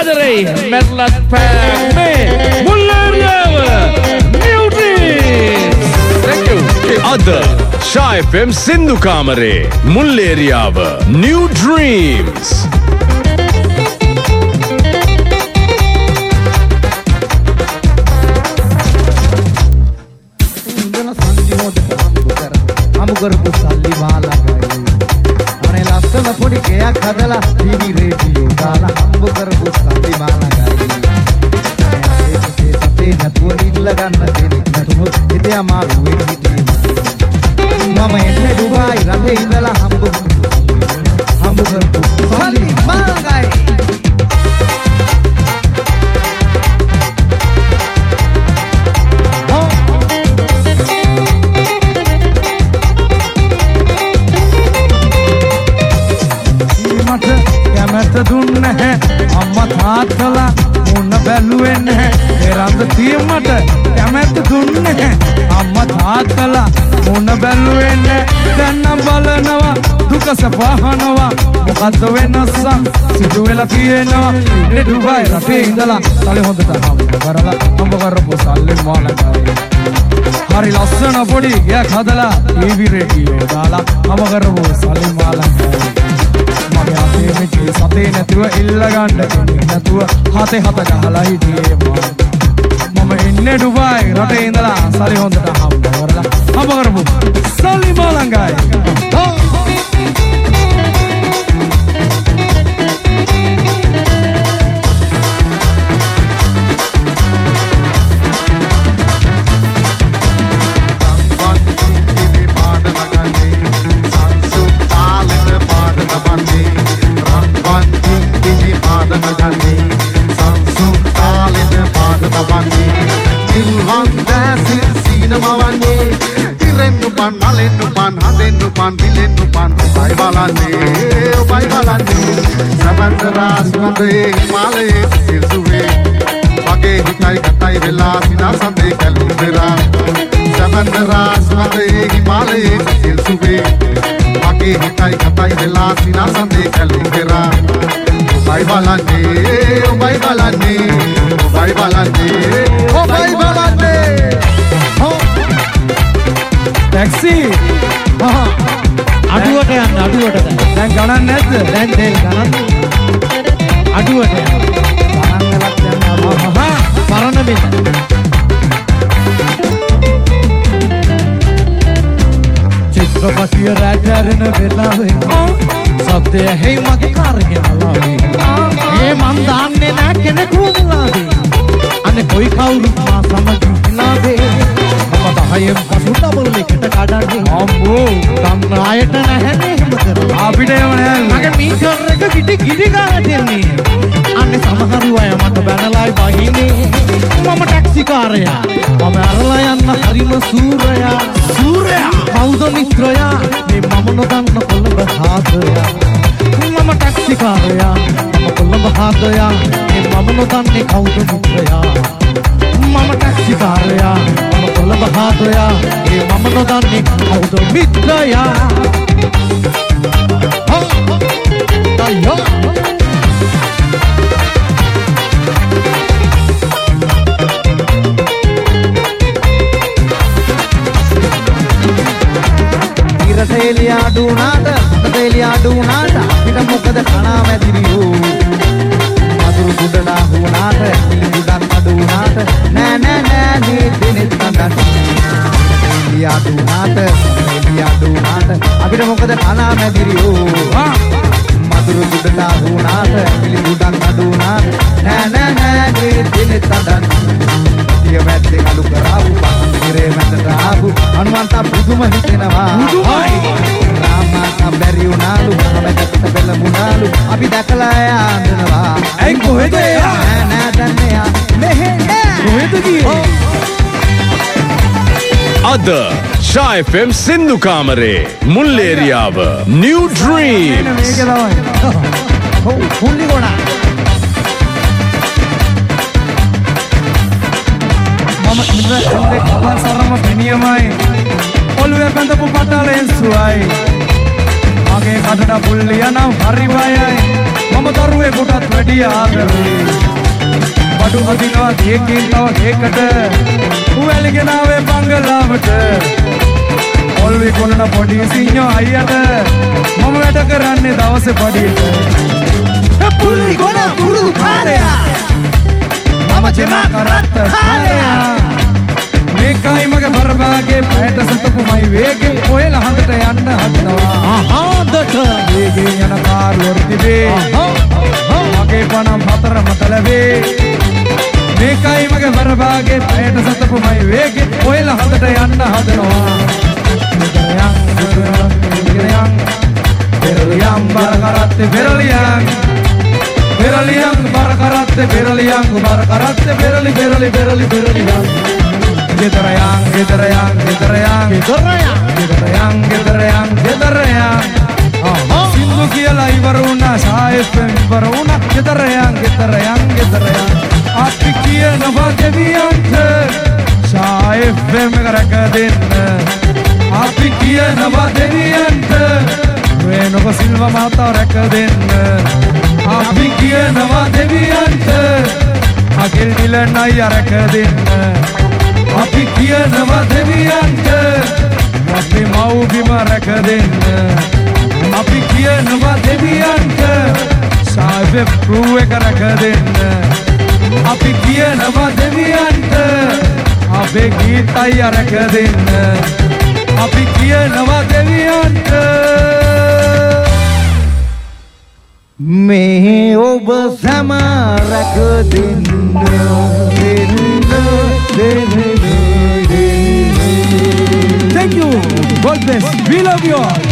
ආදරේ මැට්ලස් පැක් මේ Mulleriyawa New Dreams. Thank you. අද Shy FM සින්දු කාමරේ මුල්ලේරියාව New Dreams. කරපු සල්ලි මාලගයි අනේ ලස්සන පොඩි කයක් හදලා ටීවී රේඩියෝ දාලා හම්බ කරපු සල්ලි මාලගයි ඒ නැතුව ඉල්ල ගන්න දෙයක් නැතුනොත් ඉතින් අමාරු වෙන්නේ මම එන්නේ දුබායි රටේ ඉඳලා හම්බ කරපු සල්ලි මාලගයි දුන්නේ නැහැ අම්මා තාත්තලා මොන බැලුවේ නැහැ ඒ රඳ තීමට කැමැත්ත දුන්නේ නැහැ අම්මා තාත්තලා මොන බැලුවේ නැහැ දැන් නම් බලනවා දුක සපහනවා මොකද්ද වෙනස සිදු වෙලා තියෙනවා ඉන්නේ දුබායි රටේ ඉඳලා තලේ හොඳට හම්බ කරපු සල්ලි මාලගයි හරි ලස්සන පොඩි ගයක් හදලා ටීවී රේඩියෝ දාලා හම්බ කරපු සල්ලි මාලගයි මගේ අපේ මෙච්චි සතේ නැතුව ඉල්ල ගන්න දෙන්නේ නැතුව හතේ හත ගහලා හිටියේ මම ඉන්නේ ඩුබායි රටේ ඉඳලා සල්ලි හොඳට හම්බ කරපු සල්ලි මාලංගයි ටැක්සි අඩුවට යන්න අඩුවට දැන් ගණන් නැද්ද දැන් තෙල් ගණන් අඩුවට යන්න ගණන් වලක් යන්න අහහ පරණ බින්න චිත්‍රපටිය රැජරන වෙලාවේ සද්දය හේ මගේ කාර්යය අලාවේ මේ මන් දාන්නේ නැ කෙනෙකු මුලාවේ අනේ කොයි කවුරුත් මා සමග ඉනාවේ දහයෙන් පසු ඩබල් එකට කඩන්නේ අම්මෝ ගම්නායට නැහැනේ එහෙම කරලා අපිට එහෙම නෑ මගේ මීටර් එක ගිඩි ගාලා දෙන්නේ අනේ සමහරු අය මට බැනලායි බහින්නේ මම ටැක්සි කාරයා මම අරලා යන්න හරිම සූරයා කවුද මිත්‍රයා මේ මම නොදන්න කොළඹ හාදරයා මම ටැක්සි කාරයා මම කොළඹ හාදරයා මේ මම නොදන්නේ කවුද මිත්‍රයා මම ටැක්සි කාරයා මම කොළඹ හාදරයා මේ මම නොදන්නේ කවුද මිත්‍රයා අයියෝ තේලියා ඩුනාට අපිට මොකද කනා මැදිරියෝ මధుරු ගුඩලා වුණාට ගුඩක් අඩු වුණාට නෑ මේ දිනෙත් නඩට තේලියා ඩුනාට අපිට මොකද කනා මැදිරියෝ මధుරු ගුඩලා වුණාට ගුඩක් අඩු වුණාට නෑ මේ දිනෙත් නඩට මැත්තේ අලු කරාවු පන්තිරේ මැදට ආපු හනුමන්තා පුදුම හිතෙනවා රාමා බැරි උනාලු මැදට බැලමුණාලු අපි දැකලා යන්නනවා ඇයි කොහෙද නෑ දන්නේ මෙහෙ කොහෙද ගියේ අද Shy FM සින්දු කාමරේ මුල්ලේරියාව New Dreams මේක තමයි ඔව් පුල්ලි ගොනා මම ඉන්නේ කවල් සරම පිනියමයි ඔළුවේ බඳපු පටලෙන් සුවයි මගේ කටට පුල්ලිය නම් හරි බයයි මම දරුවෙකුටත් වැඩි ආදරේ බඩු හදිනවා දෙකකින් තව දෙකට උවැලිගෙන ආවේ බංගලාවට ඔල්වි කොනන පොඩි සිඤ්ඤෝ අයියට මම වැඩ කරන්නේ දවසේ පඩියට පුල්ලි කොන පුරුදු කාරයා මම ජමා කරත් කාරයා මේකයි මගේ බරබාගේ පැයට සතපුමයි වේගෙන් ඔයලා හඳට යන්න හදනවා හඳට වේගෙන් යන කාර් වර්තිවේ මගේ පණම් හතරම තලවේ මේකයි මගේ බරබාගේ පැයට සතපුමයි වේගෙන් ඔයලා හඳට යන්න හදනවා Berliang barkarate berliang berliang barkarate berliang barkarate berli berliang Getarayang Sindhu කියලා ඉවරුණා සායපෙන් ඉවරුණා getarayang අපි කියනවා දෙවියන්ට සායපෙන් කරක දෙන්න අපි කියනවා දෙවියන්ට වෙනක සිල්වා මාතා රැක දෙන්න අපි කියනවා දෙවියන්ට අකිල් නිලන් අයියා රැක දෙන්න අපි කියනවා දෙවියන්ට අපි මව්බිම රැක දෙන්න අපි කියනවා දෙවියන්ට සායප් ක්‍රූ එක රැක දෙන්න අපි කියනවා දෙවියන්ට අපේ ගීත අයියා රැක දෙන්න අපි කියනවා දෙවියන්ට මේ ඔබ සැම රැක දෙන්න Thank you. God bless. We love you all.